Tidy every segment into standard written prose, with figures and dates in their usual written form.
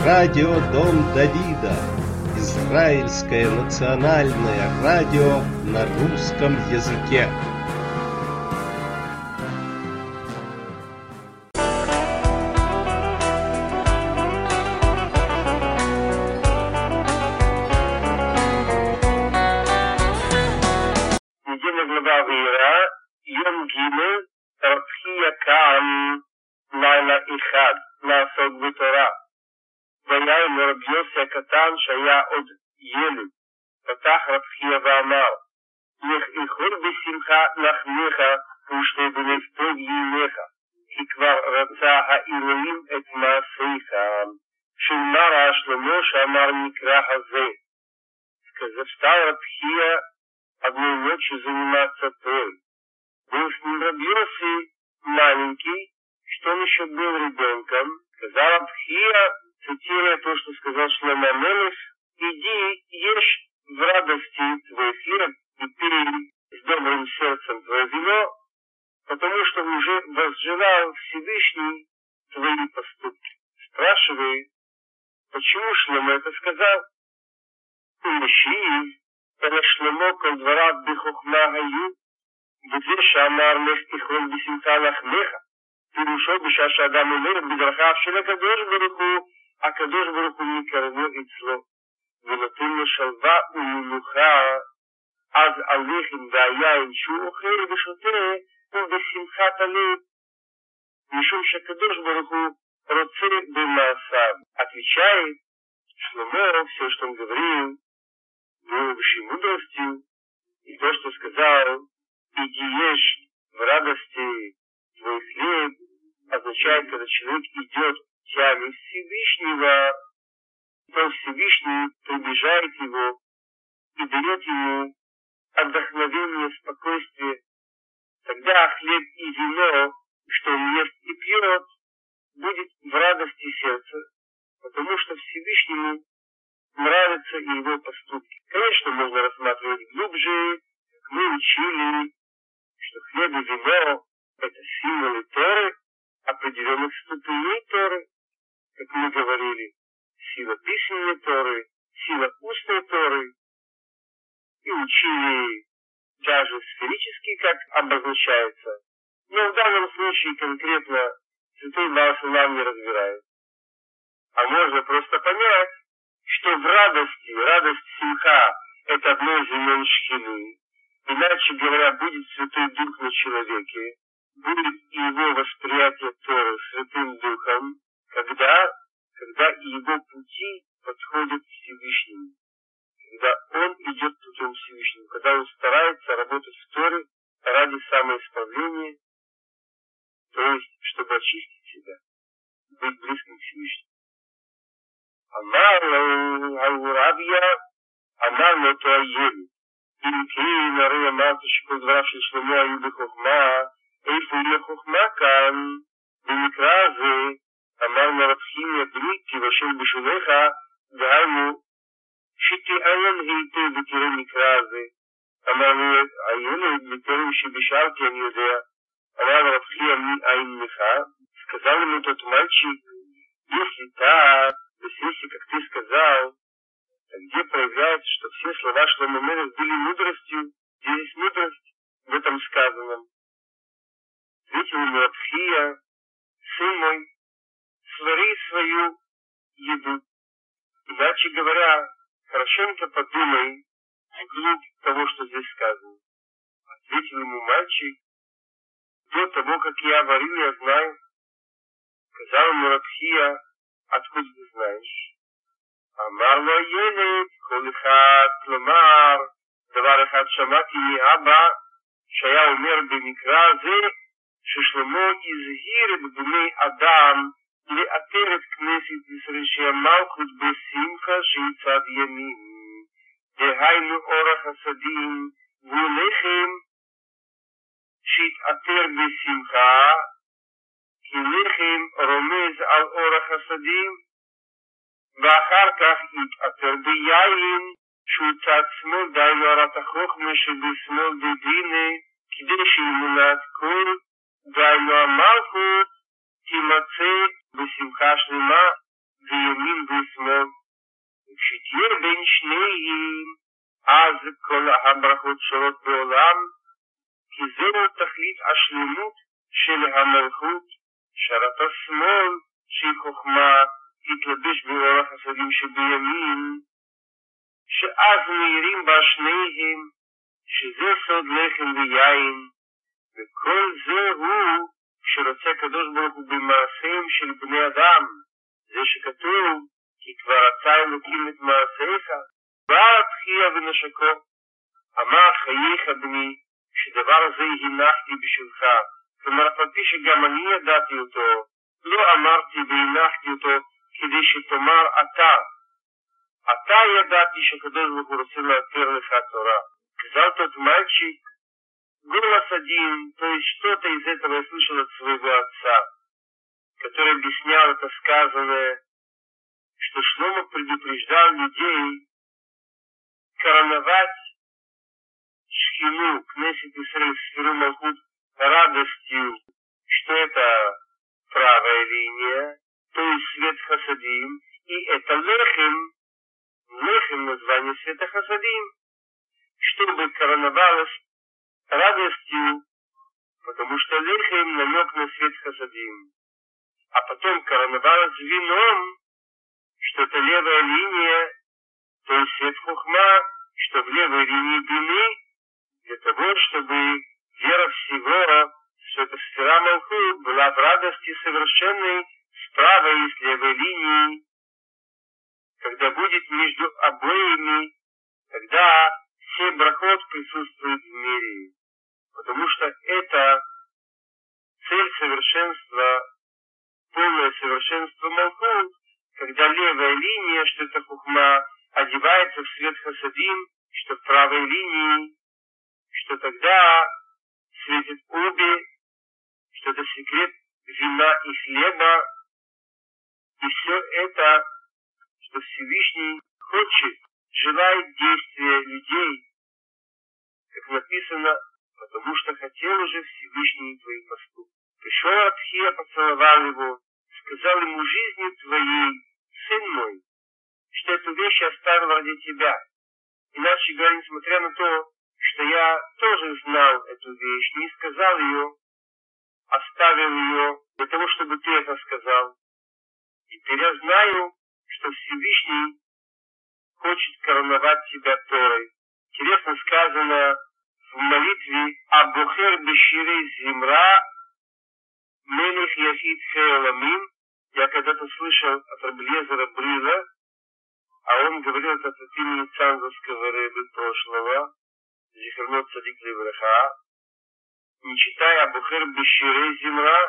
Радио Дом Давида. Израильское национальное радио на русском языке. Недельная глава Ваера, Йом Гимель, Рав Хия Каам, Лайла Ихад, לעסוק בתורה. והיה עם רבי יוסי הקטן שהיה עוד ילד. פתח רב חייא ואמר, איחור בשמחה לחמך ושתי בלב טוב ילך, כי כבר רצה האלוהים את מעשיך. שמרה שלמה שאמר מקרא הזה. Сказал рав Хия одной ночью заниматься Торой. Был с ним рав Йоси маленький, что он еще был ребенком. Сказал рав Хия, цитируя то, что сказал Шломо Мелех: иди, ешь в радости твой хлеб и пей с добрым сердцем твое вино, потому что уже возжелал Всевышний твои поступки. Спрашивает, почему Шломо это сказал? ומשיב, אלא שלמה כל דבריו בחוכמה היו, וזה שאמר לך תאכול בשמחה לחמך, פירושו בשעה שאדם אומר בדרכיו של הקדוש ברוך הוא, הקדוש ברוך הוא מקרבו אצלו, ונותן לו שלווה ומנוחה, אז הלחם והיין שהוא אוכל ושותה הוא בשמחת הלב, משום שהקדוש ברוך הוא רוצה במעשיו. Отвечает Шломо, все, что он говорил, был высшей мудростью, и то, что сказал, иди ешь в радости твой хлеб, означает, когда человек идет в тяге Всевышнего, то Всевышний приближает его и дает ему отдохновение, спокойствие. Тогда хлеб и вино, что он ест и пьет, будет в радости сердца, потому что Всевышнему нравятся и его поступки. Конечно, можно рассматривать глубже, как мы учили, что хлеб и вино – это символы Торы, определенных ступеней Торы, как мы говорили, сила письменной Торы, сила устной Торы, и учили даже сферически, как обозначается. Но в данном случае конкретно Святой Баал нам не разбирает. А можно просто понять, что в радости, радость симха – это одно из имен шхины. Иначе говоря, будет Святой Дух на человеке, будет и его восприятие Торы Святым Духом, когда и его пути подходят к Всевышнему. Когда он идет путем Всевышнего, когда он старается работать в Торе ради самоисправления, то есть, чтобы очистить себя, быть близким к Всевышнему. אמר לו רביה, אמר לו אותו הילד, אם כן הרי אמרת שכל דבריו של שלמה היו בחוכמה, איפה יהיה חוכמה כאן? במקרא הזה אמרנו רב חייא ברית תבשל בשוליך, דהיינו שתעיין היטב ותראה מקרא הזה. אמר לו הילד, בטרם שבשאלתי אני יודע. אמר רב חייא מאין לך? сказал ему тот мальчик, если так, то есть, если, как ты сказал, где проявляется, что все слова Шломо Мелех были мудростью, где есть мудрость в этом сказанном. Ответил ему рав Хия: сын мой, свари свою еду. Иначе говоря, хорошенько подумай вглубь того, что здесь сказано. Ответил ему мальчик: до того, как я варю, я знаю. Сказал ему рав Хия: откуда ты знаешь? אמר לו הילד, כל אחד, כלומר, דבר אחד שמעתי מאבא, שהיה אומר במקרא הזה, ששלמה הזהיר את בני אדם לאתר את כנסת ישראל שהמלכות בשמחה שיצד ימין. דהיינו אורח חסדים והוא לחם שיתאתר בשמחה, כי לחם רומז על אורח חסדים, ואחר כך יתאתר ביין שהוא צד שמאל, דהיינו ארת החוכמה שבשמאל דדינה, כדי שאמונת כל, דהיינו המלכות, תימצא בשמחה שלמה, וימין ושמאל, וכשתהיה בין שניהם, אז כל הברכות שורות בעולם, כי זהו תכלית השלמות של המלכות, שרת השמאל שהיא חוכמה, תתלבש באור החסדים שבימין, שאז מאירים בה שניהם, שזה סוד לחם ויין, וכל זה הוא שרוצה הקדוש ברוך הוא במעשיהם של בני אדם, זה שכתוב, כי כבר רצה אלוקים את מעשיך, בא תחייה ונשקו, אמר חייך בני, שדבר הזה הנחתי בשבילך, כלומר אף על פי שגם אני ידעתי אותו, לא אמרתי והנחתי אותו כדי שתאמר אתה ידעתי שהקדוש ברוך הוא רוצה להכיר לך תורה. Сказал тот мальчик, голос один, то есть что-то из этого я слышал от своего отца, который объяснял это сказанное, что Шломо предупреждал людей короновать Шхину, Кнессет Исраэль, сферу Малхут, радостью, что это правая линия, то есть свет Хасадим, и это лехем название света Хасадим, чтобы короновалось радостью, потому что лехем намек на свет Хасадим, а потом короновалось вином, что это левая линия, то есть свет Хохма, что в левой линии бины, для того, чтобы вера всего, что эта сфера Малхут была в радости совершенной с правой и с левой линией, когда будет между обоими, когда все брахот присутствуют в мире, потому что это цель совершенства, полное совершенство Малхут, когда левая линия, что это Хухма, одевается в свет Хасадим, что в правой линии, что тогда светит обе, что это секрет вина и хлеба, и все это, что Всевышний хочет, желает действия людей, как написано, потому что хотел уже Всевышний твои поступки. Пришел Атхия, поцеловал его, сказал ему: жизни твоей, сын мой, что эту вещь я оставил ради тебя. Иначе говоря, несмотря на то, что я тоже знал эту вещь, не сказал ее, оставил ее для того, чтобы ты это сказал. Теперь я знаю, что Всевышний хочет короновать тебя Торой. Интересно сказано в молитве «Абухер беширей зимра мелех яхид хеоламим». Я когда-то слышал от Рабелезера Брила, а он говорил это от имени Цанзовского рэбби прошлого, Зихернот Цадик Левраха, не читай «Абухер беширей зимра»,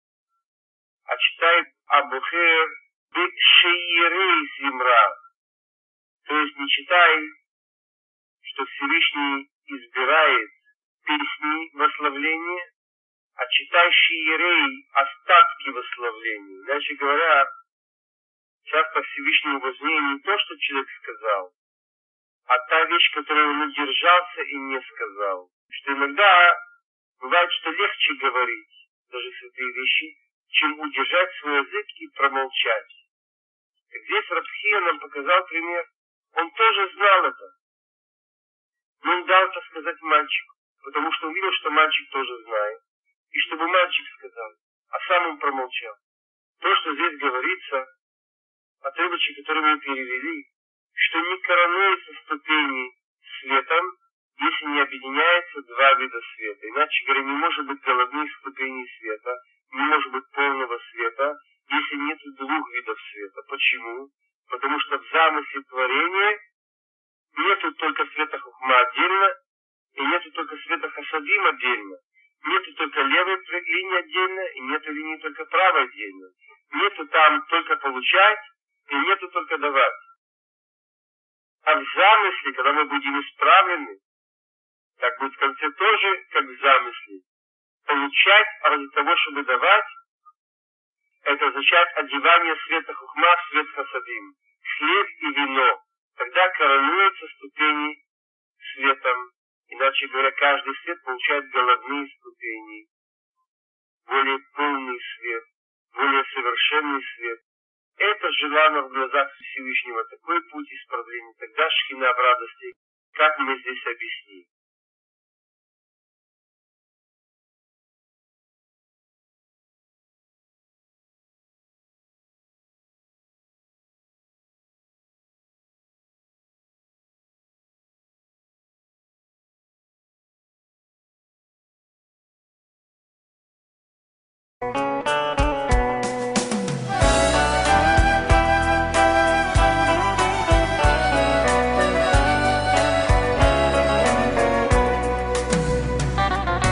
а читай «Абухер беширей зимра». То есть не читай, что Всевышний избирает песни восславления, а читай шиерей, остатки восславления. Иначе говоря, часто Всевышнему важнее не то, что человек сказал, а та вещь, которую он удержался и не сказал. Что иногда бывает, что легче говорить даже святые вещи, чем удержать свой язык и промолчать. Так здесь Рав Хия нам показал пример. Он тоже знал это. Но он дал это сказать мальчику, потому что он видел, что мальчик тоже знает. И чтобы мальчик сказал, а сам он промолчал. То, что здесь говорится, отрывочек, который мы перевели, что не коронуются ступени светом, если не объединяются два вида света. Иначе говоря, не может быть головных ступеней света, не может быть полного света, если нет двух видов света. Почему? Потому что в замысле творения нету только света Хухма отдельно, и нету только света Хасадим отдельно. Нету только левой линии отдельно, и нету линии только правой отдельно. Нету там только получать, и нету только давать. А в замысле, когда мы будем исправлены, так будет в конце тоже, как в замысле. Получать ради того, чтобы давать, это означает одевание света Хухма в свет Хасадим. Хлеб и вино. Тогда коронуются ступени светом. Иначе говоря, каждый свет получает головные ступени. Более полный свет, более совершенный свет. Это желанно в глазах Всевышнего, такой путь исправления. Тогда шхина в радости, как мы здесь объяснили.